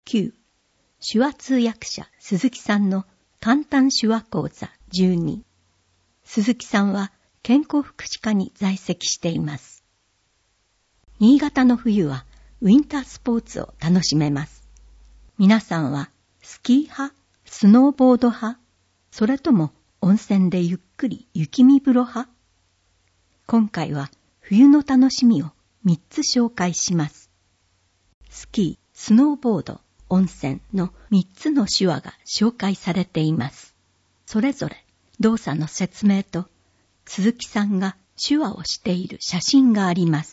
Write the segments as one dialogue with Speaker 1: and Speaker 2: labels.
Speaker 1: 9、手話通訳者鈴木さんの簡単手話講座12。鈴木さんは健康福祉課に在籍しています。新潟の冬はウィンタースポーツを楽しめます。皆さんはスキー派、スノーボード派、それとも温泉でゆっくり雪見風呂派？今回は冬の楽しみを3つ紹介します。スキー、スノーボード、温泉の3つの手話が紹介されています。それぞれ動作の説明と鈴木さんが手話をしている写真があります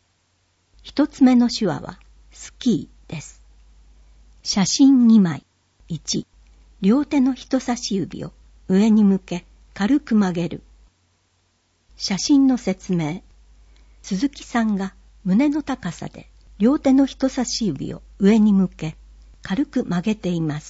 Speaker 1: 。1つ目の手話はスキーです。写真2枚。1、両手の人差し指を上に向け軽く曲げる。写真の説明。鈴木さんが胸の高さで両手の人差し指を上に向け軽く曲げています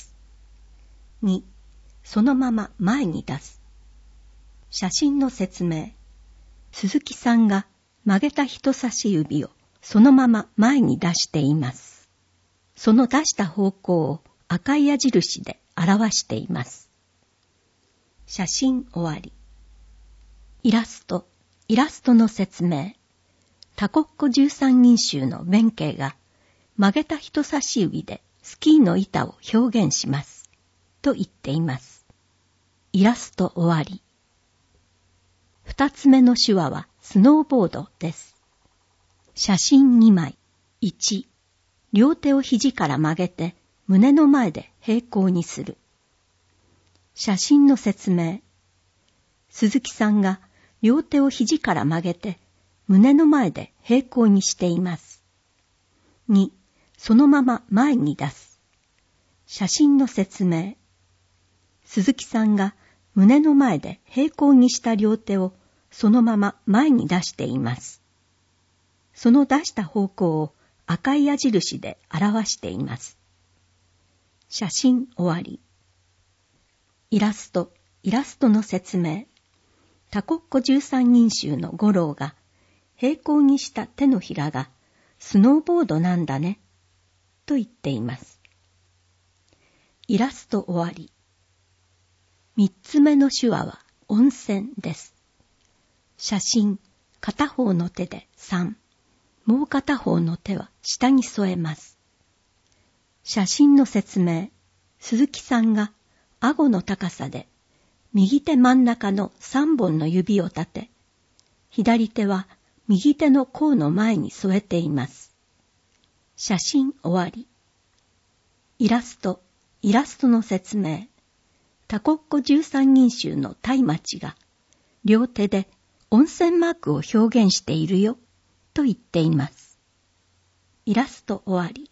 Speaker 1: 。2、そのまま前に出す。写真の説明。鈴木さんが曲げた人差し指をそのまま前に出しています。その出した方向を赤い矢印で表しています。写真終わり。イラストの説明。タコッコ13人衆の弁慶が曲げた人差し指でスキーの板を表現します。と言っています。イラスト終わり。2つ目の手話はスノーボードです。写真2枚。1、両手を肘から曲げて胸の前で平行にする。写真の説明。鈴木さんが両手を肘から曲げて胸の前で平行にしています。2、そのまま前に出す。写真の説明。鈴木さんが胸の前で平行にした両手をそのまま前に出しています。その出した方向を赤い矢印で表しています。写真終わり。イラストの説明。タコッコ13人衆の五郎が平行にした手のひらがスノーボードなんだねと言っています。イラスト終わり。3つ目の手話は温泉です。写真、片方の手で3、もう片方の手は下に添えます。写真の説明。鈴木さんが顎の高さで右手真ん中の3本の指を立て、左手は右手の甲の前に添えています。写真終わり。イラストの説明。タコッコ13人衆の松明が両手で温泉マークを表現しているよと言っています。イラスト終わり。